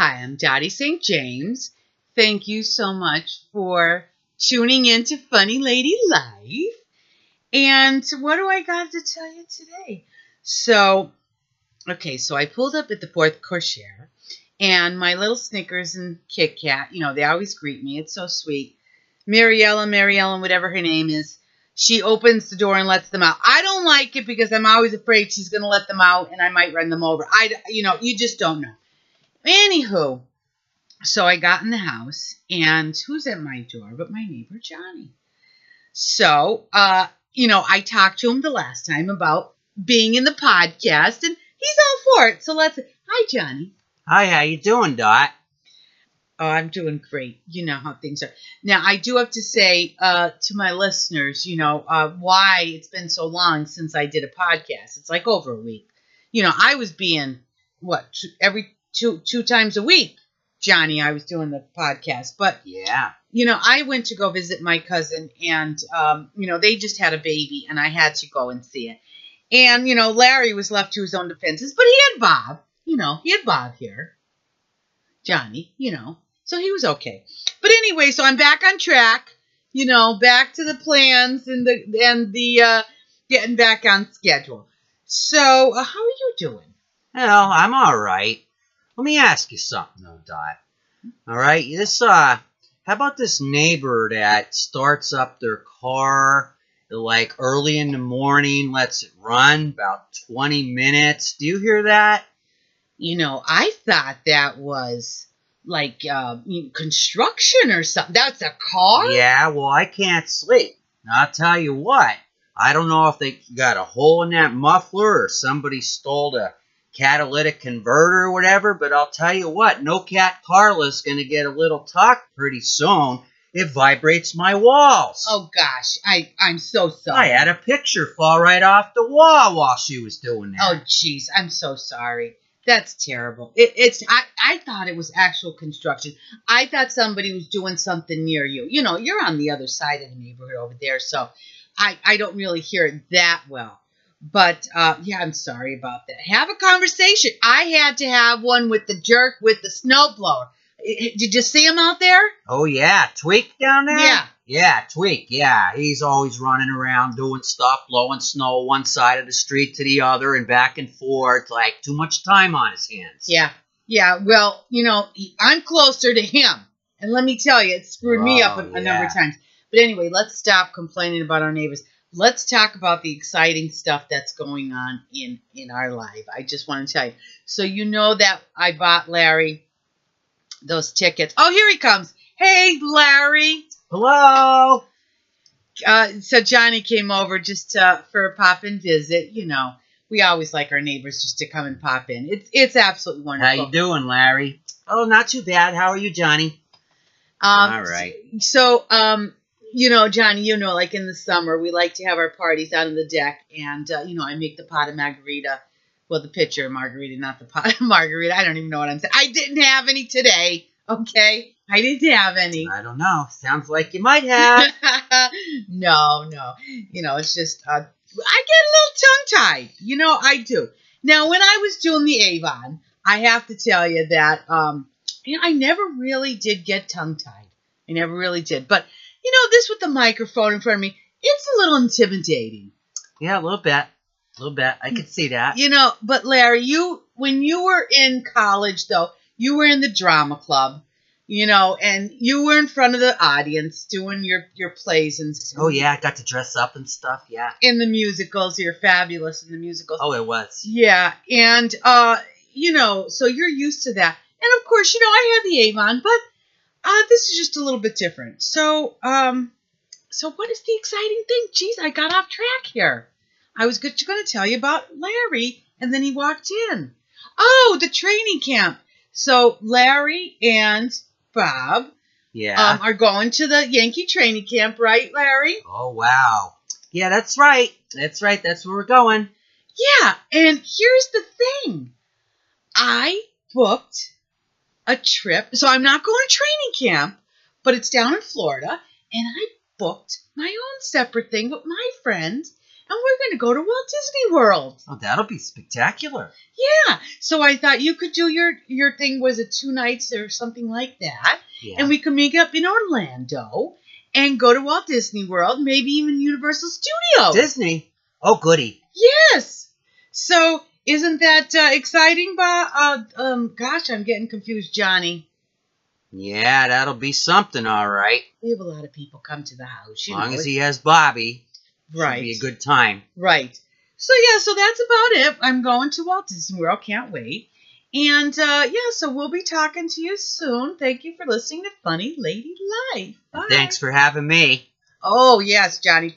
Hi, I'm Dottie St. James. Thank you so much for tuning in to Funny Lady Life. And what do I got to tell you today? So I pulled up at the Fourth Corsair, and my little Snickers and Kit Kat, they always greet me. It's so sweet. Mary Ellen, whatever her name is, she opens the door and lets them out. I don't like it because I'm always afraid she's going to let them out and I might run them over. You just don't know. Anywho, so I got in the house, and who's at my door but my neighbor Johnny. So, I talked to him the last time about being in the podcast, and he's all for it. So hi, Johnny. Hi, how you doing, Dot? Oh, I'm doing great. You know how things are. Now, I do have to say to my listeners, why it's been so long since I did a podcast. It's like over a week. I was being, every two times a week, Johnny, I was doing the podcast. But, yeah, I went to go visit my cousin, and, they just had a baby, and I had to go and see it. And, Larry was left to his own defenses, but he had Bob. He had Bob here. Johnny, so he was okay. But anyway, so I'm back on track, back to the plans and the getting back on schedule. So, how are you doing? Well, I'm all right. Let me ask you something, though, Dot. All right, how about this neighbor that starts up their car like early in the morning, lets it run about 20 minutes? Do you hear that? I thought that was like construction or something. That's a car? Yeah, well, I can't sleep. I'll tell you what. I don't know if they got a hole in that muffler or somebody stole the catalytic converter or whatever, but I'll tell you what, No Cat Carla's going to get a little talk pretty soon. It vibrates my walls. Oh, gosh. I'm so sorry. I had a picture fall right off the wall while she was doing that. Oh, jeez. I'm so sorry. That's terrible. I thought it was actual construction. I thought somebody was doing something near you. You're on the other side of the neighborhood over there, so I don't really hear it that well. But, I'm sorry about that. Have a conversation. I had to have one with the jerk with the snowblower. Did you see him out there? Oh, yeah. Tweak down there? Yeah. Yeah, Tweak. Yeah, he's always running around doing stuff, blowing snow one side of the street to the other and back and forth. Like, too much time on his hands. Yeah. Yeah, well, I'm closer to him. And let me tell you, it screwed me up a number of times. But anyway, let's stop complaining about our neighbors. Let's talk about the exciting stuff that's going on in our life. I just want to tell you. So that I bought Larry those tickets. Oh, here he comes. Hey, Larry. Hello. So Johnny came over just for a pop-in visit. We always like our neighbors just to come and pop in. It's absolutely wonderful. How you doing, Larry? Oh, not too bad. How are you, Johnny? All right. So, Johnny, like in the summer, we like to have our parties out on the deck, and I make the pot of margarita. Well, the pitcher of margarita, not the pot of margarita. I don't even know what I'm saying. I didn't have any today, okay? I didn't have any. I don't know. Sounds like you might have. No. It's just, I get a little tongue-tied. I do. Now, when I was doing the Avon, I have to tell you that, I never really did get tongue-tied. I never really did. But, this with the microphone in front of me, it's a little intimidating. Yeah, a little bit. I could see that. But Larry, when you were in college, though, you were in the drama club, and you were in front of the audience doing your plays and stuff. Oh, yeah, I got to dress up and stuff, yeah. In the musicals, you're fabulous in the musicals. Oh, it was. Yeah, and, so you're used to that. And, of course, I had the Avon, but this is just a little bit different. So what is the exciting thing? Jeez, I got off track here. I was going to tell you about Larry, and then he walked in. Oh, the training camp. So Larry and Bob are going to the Yankee training camp, right, Larry? Oh, wow. Yeah, that's right. That's where we're going. Yeah, and here's the thing. I booked a trip. So I'm not going to training camp, but it's down in Florida, and I booked my own separate thing with my friends. we're going to go to Walt Disney World. Oh, that'll be spectacular. Yeah. So I thought you could do your thing, was it 2 nights or something like that? Yeah. And we could meet up in Orlando and go to Walt Disney World, maybe even Universal Studios. Disney? Oh, goody. Yes. So isn't that exciting, Bob? Gosh, I'm getting confused, Johnny. Yeah, that'll be something, all right. We have a lot of people come to the house. As long as he has Bobby. Right. Should be a good time. Right. So yeah, so that's about it. I'm going to Walt Disney World. Can't wait. And yeah, so we'll be talking to you soon. Thank you for listening to Funny Lady Life. Bye. Thanks for having me. Oh yes, Johnny.